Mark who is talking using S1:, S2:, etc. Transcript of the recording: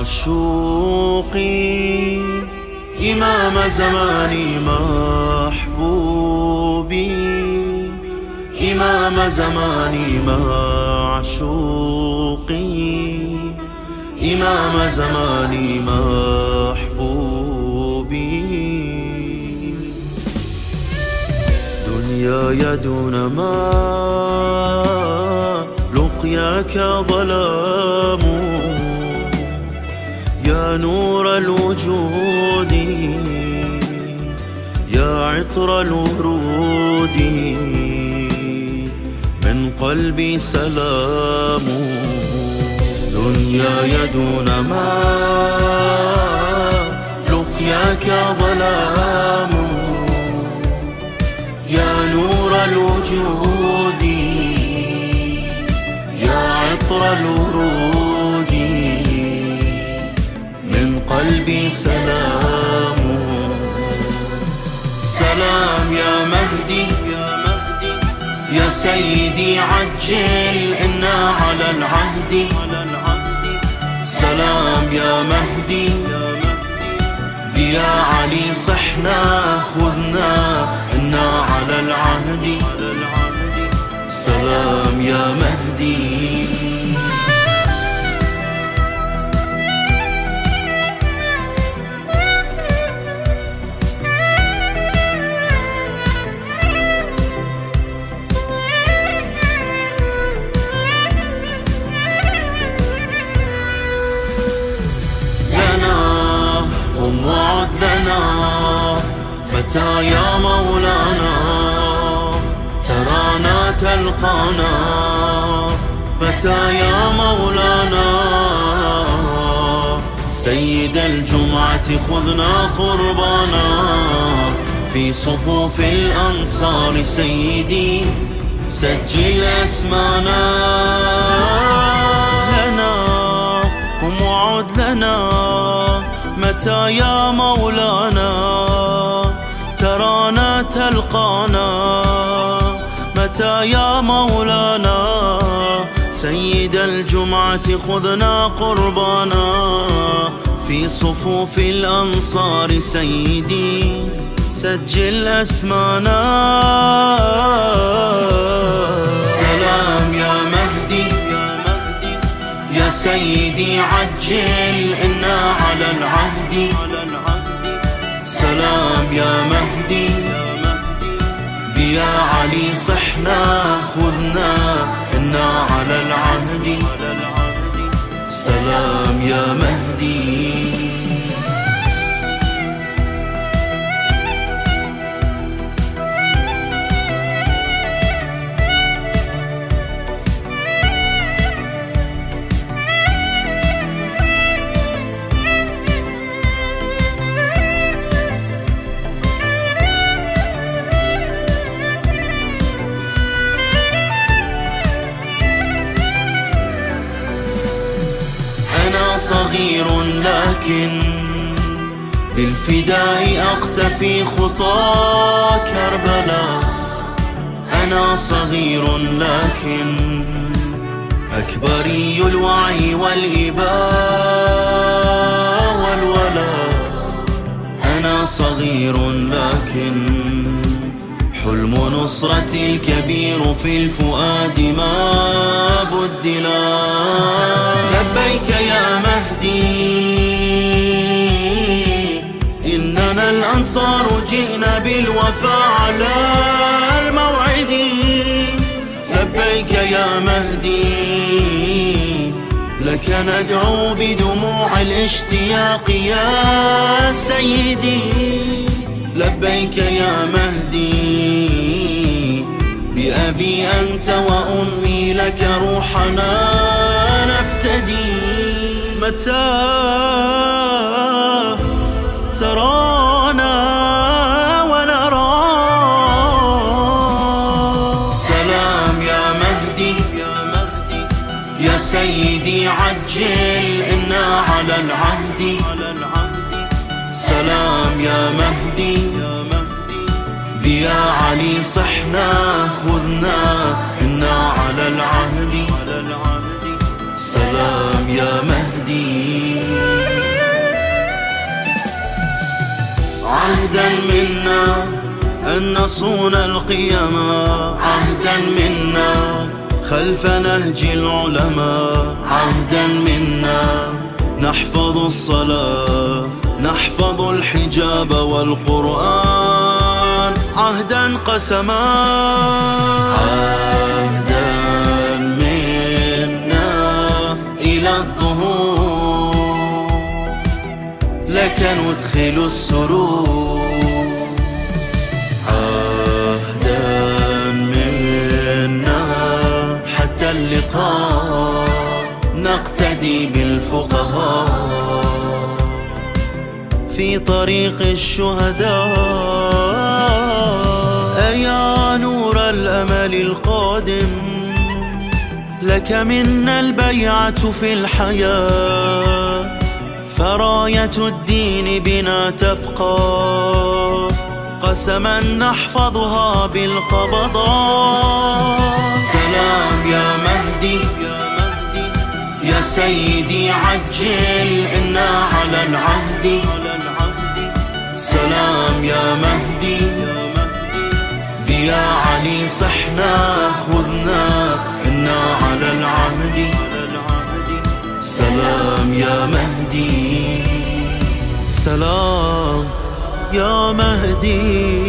S1: معشوقي إمام زماني محبوبي، إمام زماني معشوقي، إمام زماني محبوبي. دنياي دون ما لقياك ظلام، يا نور الوجود يا عطر الورود، من قلبي سلام. دنياي دون ما لقياك ظلام، يا نور الوجود يا عطر الورود، من قلبي سلام. سلام يا مهدي يا سيدي عجل إنا على العهد. سلام يا مهدي يا علي صحنا خذنا إنا على العهد. سلام يا مهدي. متى يا مولانا ترانا تلقانا، متى يا مولانا سيد الجمعة خذنا قربانا، في صفوف الأنصار سيدي سجل اسمانا. لنا قم وعد لنا متى يا مولانا ترانا تلقانا، متى يا مولانا سيد الجمعة خذنا قربانا، في صفوف الأنصار سيدي سجل اسمانا. سلام يا مهدي يا سيدي عجل إنا على العهد. سلام يا مهدي يا علي صحنا خذنا إنا على العهد. سلام يا مهدي. صغير لكن بالفداء أقتفي خطى كربلاء. أنا صغير لكن أكبري الوعي والإباء والولاء. أنا صغير لكن حلم نصرتي الكبير في الفؤاد ما بدلا. لبيك يا مهدي إننا الأنصار جئنا بالوفاء على الموعد. لبيك يا مهدي لك ندعو بدموع الاشتياق يا سيدي. لبيك يا مهدي بأبي أنت وأمي لك روحنا نفتدي. متى ترانا ونرى. سلام يا مهدي يا سيدي عجل إنا على العهد. سلام يا مهدي يا علي صحنا خذنا إنا على العهد. سلام يا مهدي. أن نصون القيم عهدا منا خلف نهج العلماء، عهدا منا نحفظ الصلاة، نحفظ الحجاب والقرآن، عهدا قسما، عهدا منا إلى الظهور، لك ندخل السرور، عهدا منا حتى اللقاء نقتدي بالفقهاء في طريق الشهداء. يا نور الأمل القادم، لك منا البيعة في الحياة، فراية الدين بنا تبقى، قسما نحفظها بالقبضاء. سلام يا مهدي يا سيدي عجل إنا على العهد، سلام يا مهدي بيا علي صحنا خذنا إنا على العهد. سلام يا مهدي، سلام يا مهدي.